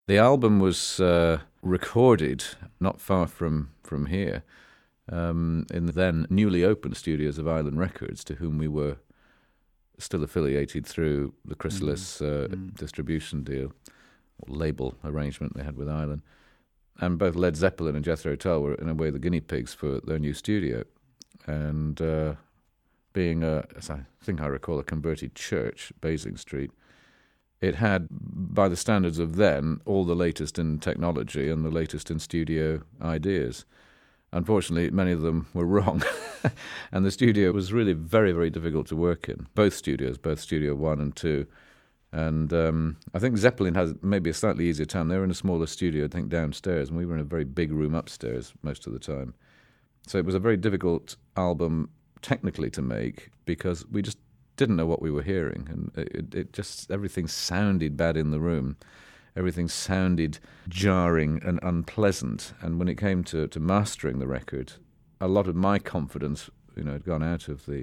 The album was recorded not far from here in the then newly opened studios of Island Records, to whom we were still affiliated through the Chrysalis distribution deal, or label arrangement they had with Island. And both Led Zeppelin and Jethro Tull were, in a way, the guinea pigs for their new studio. And being, as I think I recall, a converted church, Basing Street, it had, by the standards of then, all the latest in technology and the latest in studio ideas. Unfortunately, many of them were wrong. And the studio was really very, very difficult to work in. Both studios, both Studio 1 and 2. And I think Zeppelin has maybe a slightly easier time. They were in a smaller studio, I think, downstairs, and we were in a very big room upstairs most of the time. So it was a very difficult album technically to make because we just didn't know what we were hearing. And it just, everything sounded bad in the room. Everything sounded jarring and unpleasant. And when it came to mastering the record, a lot of my confidence, had gone out of the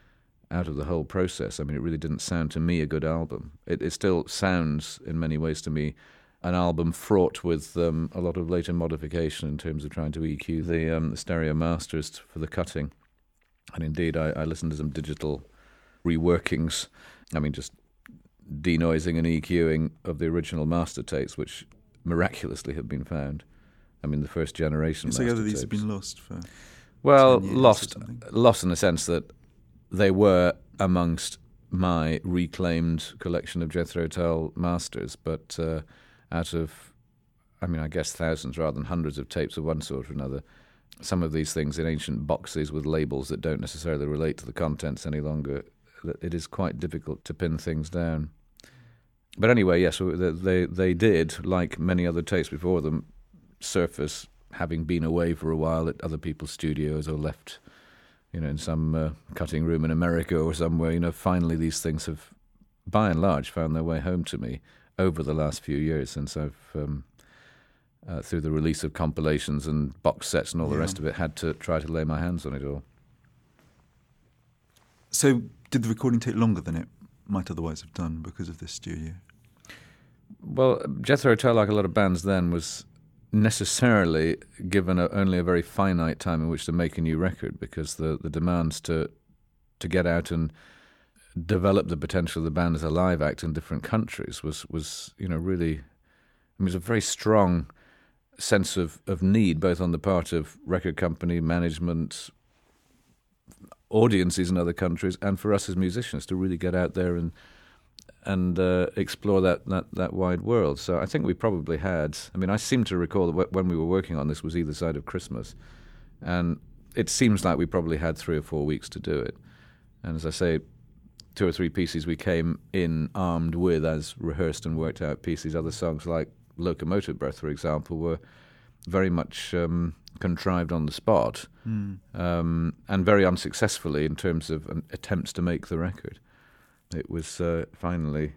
whole process. I mean, it really didn't sound to me a good album. It still sounds, in many ways, to me, an album fraught with a lot of later modification in terms of trying to EQ the stereo masters for the cutting. And indeed, I listened to some digital reworkings. I mean, just denoising and EQing of the original master tapes, which miraculously have been found. I mean, the first generation master tapes. So these have been lost for 10 years lost in the sense that they were amongst my reclaimed collection of Jethro Tull masters, but out of, I guess thousands rather than hundreds of tapes of one sort or another, some of these things in ancient boxes with labels that don't necessarily relate to the contents any longer, it is quite difficult to pin things down. But anyway, yes, they did, like many other tapes before them, surface having been away for a while at other people's studios or left, in some cutting room in America or somewhere. Finally these things have, by and large, found their way home to me over the last few years since I've, through the release of compilations and box sets and all the rest of it, had to try to lay my hands on it all. So did the recording take longer than it might otherwise have done because of this studio? Well, Jethro Tull, like a lot of bands then, was necessarily given only a very finite time in which to make a new record, because the demands to get out and develop the potential of the band as a live act in different countries was really, it was a very strong sense of need, both on the part of record company management, audiences in other countries, and for us as musicians to really get out there and explore that wide world. So I think we probably had, I seem to recall that when we were working on this was either side of Christmas, and it seems like we probably had 3 or 4 weeks to do it. And as I say, 2 or 3 pieces we came in armed with as rehearsed and worked out pieces. Other songs like Locomotive Breath, for example, were very much contrived on the spot, and very unsuccessfully in terms of attempts to make the record. It was finally,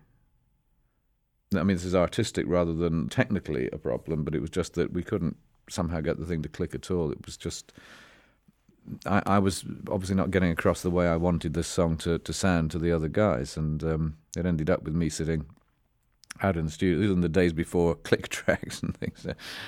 this is artistic rather than technically a problem, but it was just that we couldn't somehow get the thing to click at all. It was just, I was obviously not getting across the way I wanted this song to sound to the other guys, and it ended up with me sitting out in the studio. These were in the days before click tracks and things.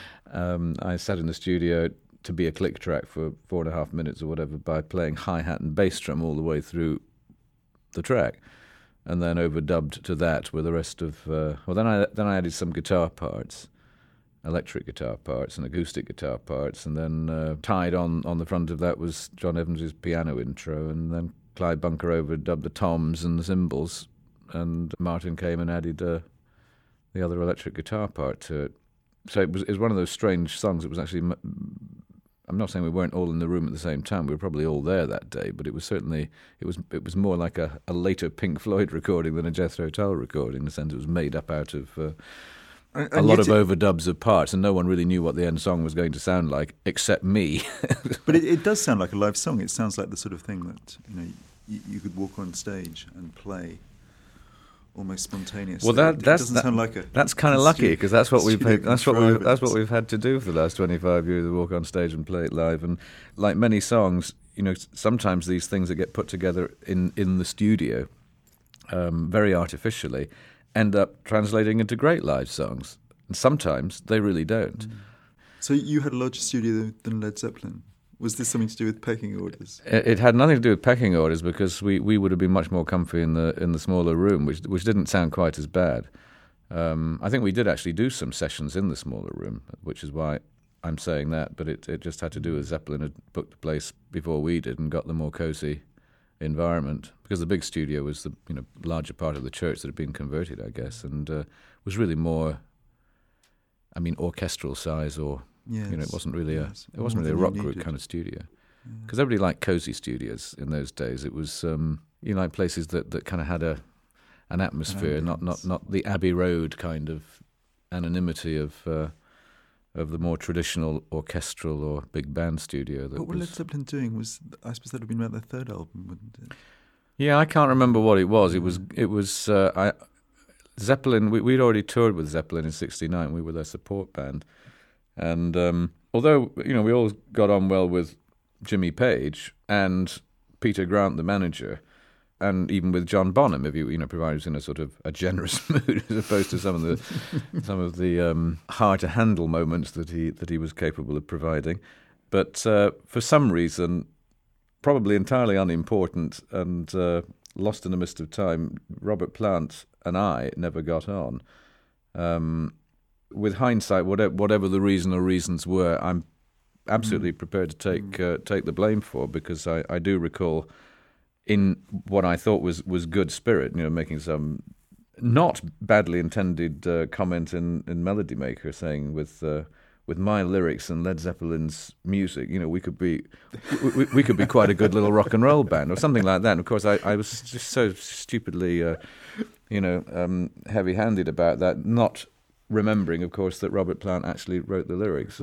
I sat in the studio to be a click track for 4.5 minutes or whatever by playing hi-hat and bass drum all the way through the track, and then overdubbed to that with the rest of. Then I added some guitar parts, electric guitar parts and acoustic guitar parts, and then tied on the front of that was John Evans' piano intro, and then Clyde Bunker overdubbed the toms and the cymbals, and Martin came and added the other electric guitar part to it. So it was one of those strange songs. It was actually, I'm not saying we weren't all in the room at the same time. We were probably all there that day, but it was certainly, it was more like a later Pink Floyd recording than a Jethro Tull recording, in the sense it was made up out of a lot of overdubs of parts, and no one really knew what the end song was going to sound like, except me. But it does sound like a live song. It sounds like the sort of thing that you could walk on stage and play almost spontaneously. Well, that's kind of lucky, because that's what we've had to do for the last 25 years: walk on stage and play it live. And like many songs, sometimes these things that get put together in the studio, very artificially, end up translating into great live songs. And sometimes they really don't. So you had a larger studio than Led Zeppelin. Was this something to do with pecking orders? It had nothing to do with pecking orders, because we would have been much more comfy in the smaller room, which didn't sound quite as bad. I think we did actually do some sessions in the smaller room, which is why I'm saying that. But it just had to do with Zeppelin had booked the place before we did and got the more cosy environment, because the big studio was the larger part of the church that had been converted, I guess, and was really more, orchestral size, or it wasn't really a rock group kind of studio. Because everybody liked cozy studios in those days. It was like places that kind of had an atmosphere, not the Abbey Road kind of anonymity of the more traditional orchestral or big band studio. What were Led Zeppelin doing? I suppose that would have been about their third album, wouldn't it? Yeah, I can't remember what it was. It was Zeppelin. We'd already toured with Zeppelin in '69. We were their support band, and although we all got on well with Jimmy Page and Peter Grant, the manager, and even with John Bonham, if provided he was in a sort of a generous mood, as opposed to some of the hard to handle moments that he was capable of providing. But for some reason, probably entirely unimportant and lost in the mist of time, Robert Plant and I never got on. With hindsight, whatever the reason or reasons were, I'm absolutely prepared to take the blame for, because I do recall, in what I thought was good spirit, making some not badly intended comment in Melody Maker, saying with my lyrics and Led Zeppelin's music, we could be quite a good little rock and roll band, or something like that. And of course, I was just so stupidly, heavy-handed about that, not remembering, of course, that Robert Plant actually wrote the lyrics,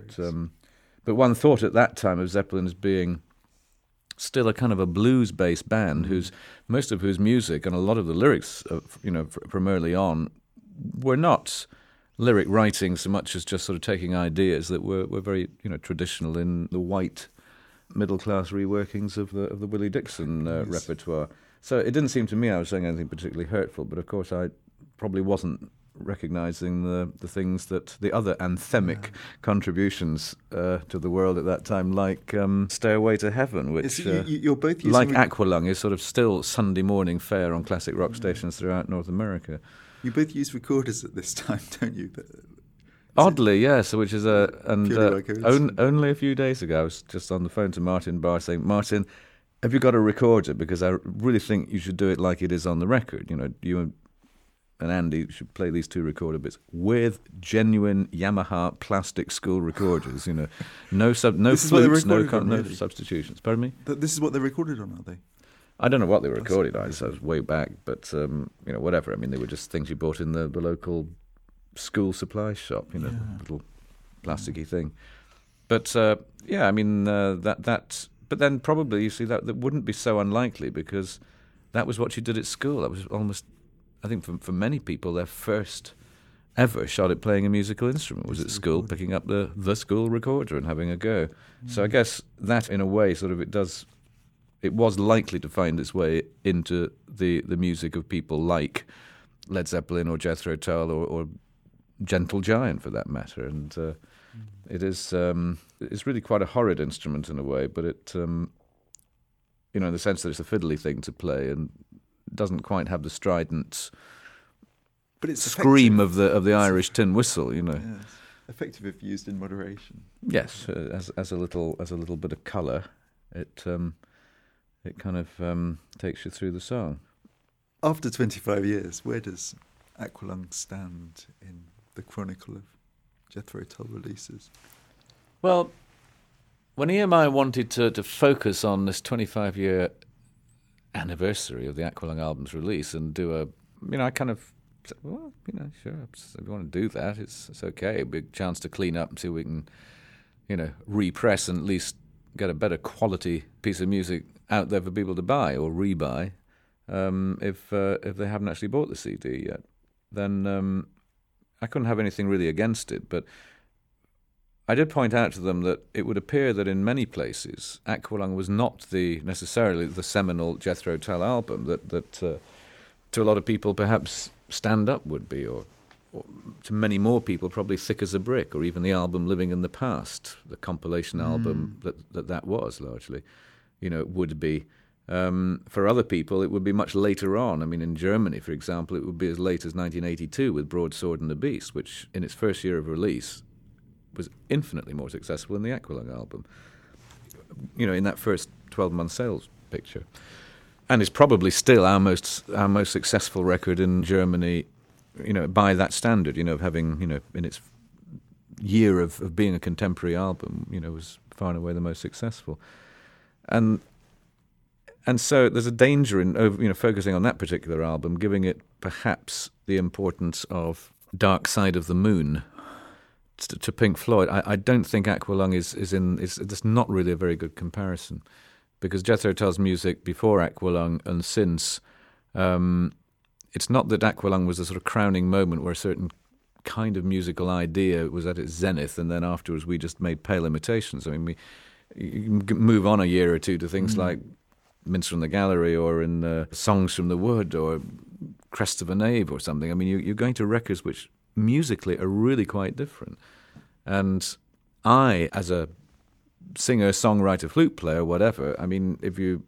but one thought at that time of Zeppelin as being still a kind of a blues-based band, most of whose music and a lot of the lyrics, from early on, were not lyric writing so much as just sort of taking ideas that were very traditional in the white middle class reworkings of the Willie Dixon repertoire. So it didn't seem to me I was saying anything particularly hurtful, but of course I probably wasn't recognising the things that the other anthemic contributions to the world at that time, like Stairway to Heaven, which you're both using like Aqualung is sort of still Sunday morning fare on classic rock stations throughout North America. You both use recorders at this time, don't you? Oddly, yes, which is only a few days ago I was just on the phone to Martin Barr saying, Martin, have you got a recorder? Because I really think you should do it like it is on the record. You and Andy should play these two recorder bits with genuine Yamaha plastic school recorders. No flutes, no substitutions. Pardon me? This is what they're recorded on, are they? I don't know what they were recorded on. So it was way back, but whatever. They were just things you bought in the local school supply shop. Little plasticky thing. But that. But then probably you see that wouldn't be so unlikely, because that was what you did at school. That was almost, I think, for many people, their first ever shot at playing a musical instrument was at school, picking up the school recorder and having a go. So I guess that, in a way, sort of it was likely to find its way into the music of people like Led Zeppelin or Jethro Tull or Gentle Giant, for that matter. And it's really quite a horrid instrument in a way, but it, in the sense that it's a fiddly thing to play and doesn't quite have the strident scream of the Irish tin whistle, Yes. Effective if used in moderation. Yes, as a little bit of colour, it kind of takes you through the song. After 25 years, where does Aqualung stand in the chronicle of Jethro Tull releases? Well, when EMI wanted to focus on this 25-year anniversary of the Aqualung album's release and do I kind of said, well, sure, if you want to do that, it's okay. A big chance to clean up until we can, repress and at least get a better quality piece of music out there for people to buy or rebuy if they haven't actually bought the CD yet. Then I couldn't have anything really against it, but I did point out to them that it would appear that in many places Aqualung was not necessarily the seminal Jethro Tull album that to a lot of people perhaps Stand Up would be, or to many more people, probably Thick as a Brick, or even the album Living in the Past, the compilation album that was largely, would be. For other people, it would be much later on. I mean, in Germany, for example, it would be as late as 1982 with Broadsword and the Beast, which in its first year of release was infinitely more successful than the Aqualung album, in that first 12-month sales picture. And it's probably still our most successful record in Germany, by that standard, of having, in its year of being a contemporary album, was far and away the most successful. And so there's a danger in focusing on that particular album, giving it perhaps the importance of Dark Side of the Moon to Pink Floyd. I don't think Aqualung is not really a very good comparison, because Jethro Tull's music before Aqualung and since, it's not that Aqualung was a sort of crowning moment where a certain kind of musical idea was at its zenith, and then afterwards we just made pale imitations. I mean, you can move on a year or two to things like Minster in the Gallery, or in Songs from the Wood, or Crest of a Knave or something. I mean, you're going to records which musically are really quite different. And I, as a singer, songwriter, flute player, whatever, I mean, if you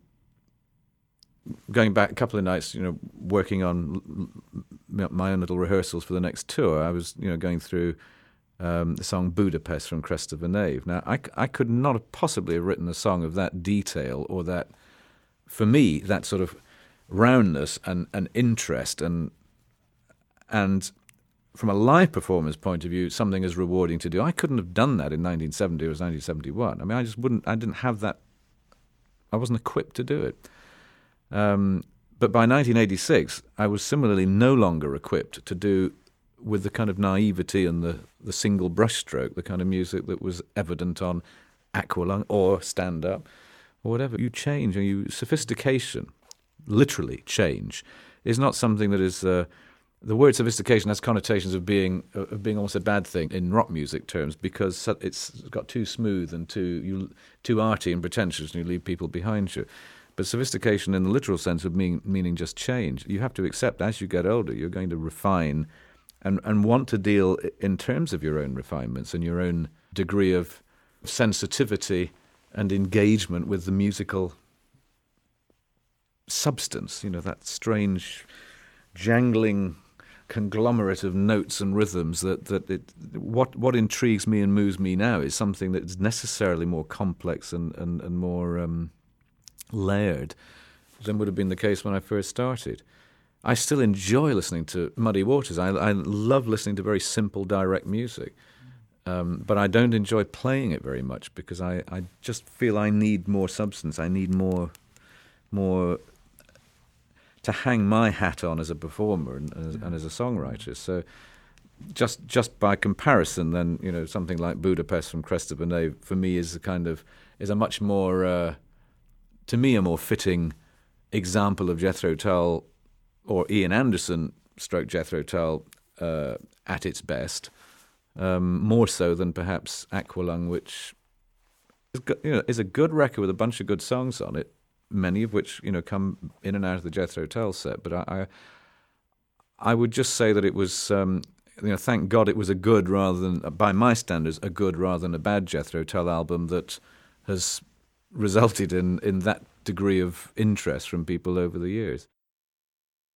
going back a couple of nights, working on my own little rehearsals for the next tour, I was, going through the song Budapest from Crest of a Knave. Now, I could not have possibly have written a song of that detail, or that, for me, that sort of roundness and interest, and from a live performance point of view, something as rewarding to do. I couldn't have done that in 1970 or 1971. I mean, I didn't have that, I wasn't equipped to do it. But by 1986, I was similarly no longer equipped to do, with the kind of naivety and the single brushstroke, the kind of music that was evident on Aqualung or Stand Up or whatever. You change, and sophistication, literally change, is not something that is. The word sophistication has connotations of being almost a bad thing in rock music terms, because it's got too smooth and too arty and pretentious, and you leave people behind you. But sophistication in the literal sense of meaning just change. You have to accept, as you get older, you're going to refine and want to deal in terms of your own refinements and your own degree of sensitivity and engagement with the musical substance, that strange jangling conglomerate of notes and rhythms what intrigues me and moves me now is something that is necessarily more complex and more layered than would have been the case when I first started. I still enjoy listening to Muddy Waters. I love listening to very simple, direct music, but I don't enjoy playing it very much, because I just feel I need more substance. I need more to hang my hat on as a performer and as a songwriter. So just by comparison, then, something like Budapest from Crest of a Knave for me is a much more, to me, a more fitting example of Jethro Tull, or Ian Anderson stroke Jethro Tull at its best, more so than perhaps Aqualung, which is a good record with a bunch of good songs on it, many of which come in and out of the Jethro Tull set. But I would just say that it was, thank God it was a good rather than, by my standards, a good rather than a bad Jethro Tull album that has resulted in that degree of interest from people over the years.